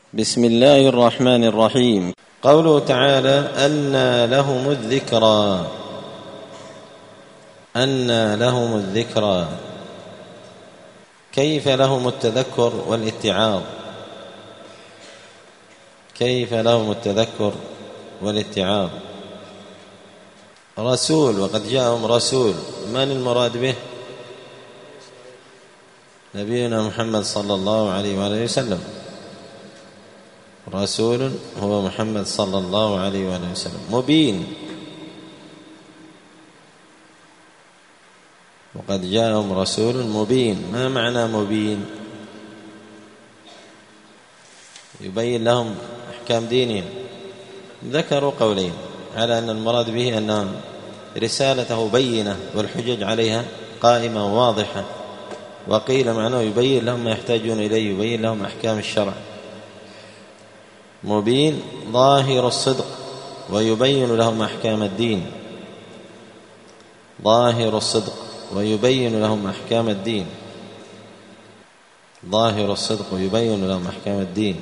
بسم الله الرحمن الرحيم. قوله تعالى: أنى لهم الذكرى. أنى لهم الذكرى، كيف لهم التذكر والاتعاظ؟ كيف لهم التذكر والاتعاظ؟ رسول، وقد جاءهم رسول، من المراد به؟ نبينا محمد صلى الله عليه وآله وسلم. رسول هو محمد صلى الله عليه وآله وسلم، مبين. وقد جاءهم رسول مبين. ما معنى مبين؟ يبين لهم أحكام دينهم. ذكروا قولين على أن المراد به أن رسالته بينة والحجج عليها قائمة واضحة، وقيل معناه يبين لهم ما يحتاجون إليه، يبين لهم أحكام الشرع. مبين ظاهر الصدق ويبين لهم أحكام الدين. ظاهر الصدق ويبين لهم أحكام الدين. ظاهر الصدق ويبين لهم أحكام الدين.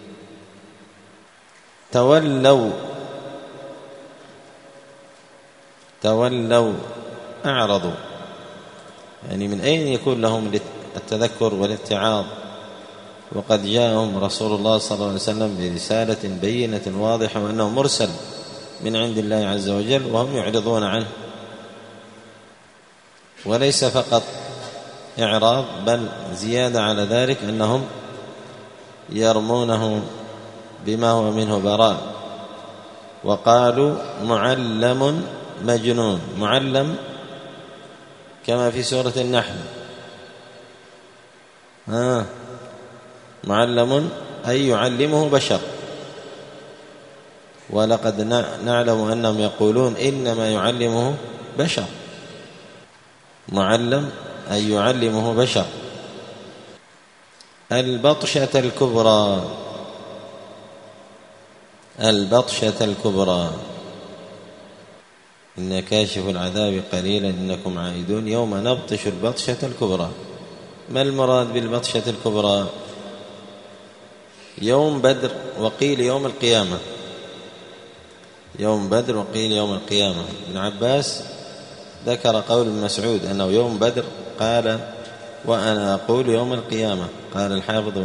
تولوا أعرضوا، يعني من أين يكون لهم التذكر والاتعاظ وقد جاءهم رسول الله صلى الله عليه وسلم برسالة بينة واضحة وأنه مرسل من عند الله عز وجل، وهم يعرضون عنه؟ وليس فقط إعراض، بل زيادة على ذلك أنهم يرمونه بما هو منه براء، وقالوا معلم مجنون. معلم كما في سورة النحل، معلم أي يعلمه بشر، ولقد نعلم أنهم يقولون إنما يعلمه بشر. معلم أي يعلمه بشر. البطشة الكبرى. البطشة الكبرى، إن كاشف العذاب قليلا إنكم عائدون يوم نبطش البطشة الكبرى. ما المراد بالبطشة الكبرى؟ يوم بدر، وقيل يوم القيامة. يوم بدر وقيل يوم القيامة. ابن عباس ذكر قول ابن مسعود أنه يوم بدر، قال وأنا أقول يوم القيامة. قال الحافظ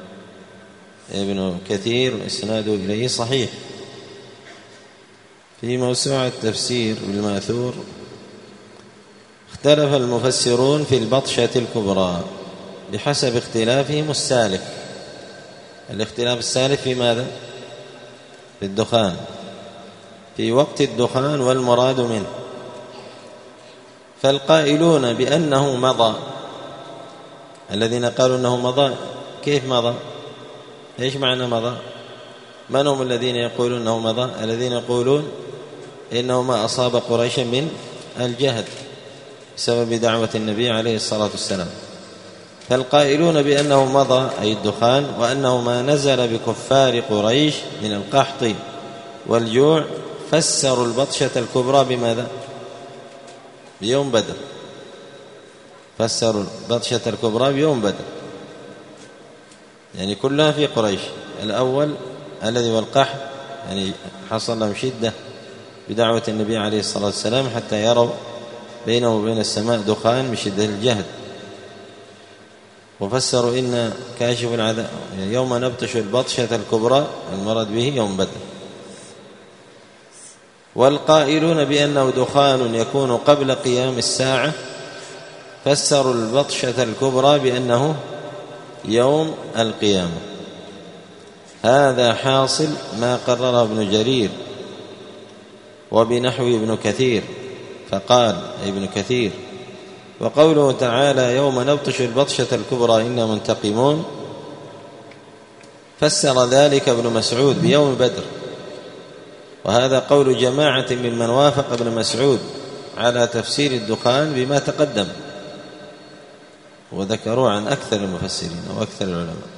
ابن كثير إسناده إليه صحيح. في موسوعة التفسير بالماثور اختلف المفسرون في البطشة الكبرى بحسب اختلافهم السالف. الاختلاف السالف في ماذا؟ في الدخان، في وقت الدخان والمراد منه. فالقائلون بأنه مضى، الذين قالوا أنه مضى، كيف مضى؟ إيش معنى مضى؟ من هم الذين يقولون أنه مضى؟ الذين يقولون إنه ما أصاب قريشا من الجهد بسبب دعوة النبي عليه الصلاة والسلام. فالقائلون بأنه مضى أي الدخان، وأنه ما نزل بكفار قريش من القحط والجوع، فسروا البطشة الكبرى بماذا؟ بيوم بدر. فسروا البطشة الكبرى بيوم بدر، يعني كلها في قريش. الأول الذي هو القحط، يعني حصل لهم شدة بدعوة النبي عليه الصلاة والسلام حتى يروا بينه وبين السماء دخان من شدة الجهد. وفسروا إن كاشف العذاب يوم نبطش البطشة الكبرى، المراد به يوم بدر. والقائلون بأنه دخان يكون قبل قيام الساعة، فسروا البطشة الكبرى بأنه يوم القيامة. هذا حاصل ما قرره ابن جرير وبنحو ابن كثير. فقال ابن كثير: وقوله تعالى يوم نبطش البطشة الكبرى إنا منتقمون، فسر ذلك ابن مسعود بيوم بدر. وهذا قول جماعة ممن وافق ابن مسعود على تفسير الدخان بما تقدم، وذكروا عن أكثر المفسرين وأكثر العلماء.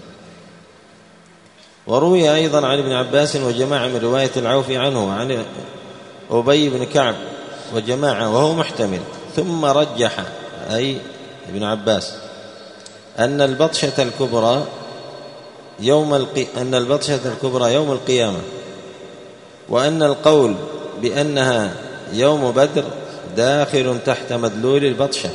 وروي أيضا عن ابن عباس وجماعة من رواية العوفي عنه وعن أبي بن كعب وجماعة، وهو محتمل. ثم رجح أي ابن عباس أن البطشة الكبرى أن البطشة الكبرى يوم القيامة، وأن القول بأنها يوم بدر داخل تحت مدلول البطشة.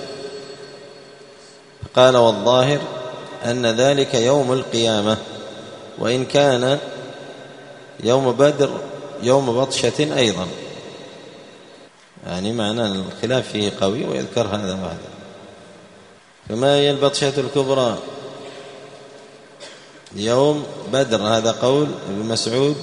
قال والظاهر أن ذلك يوم القيامة، وإن كان يوم بدر يوم بطشة أيضا، يعني معنى الخلاف فيه قوي ويذكر هذا وهذا. فما هي البطشة الكبرى؟ يوم بدر، هذا قول ابن مسعود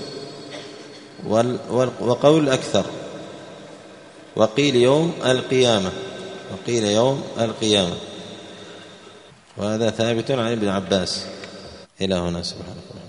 وقول أكثر، وقيل يوم القيامة، وقيل يوم القيامة، وهذا ثابت عن ابن عباس. إلى هنا سبحانه.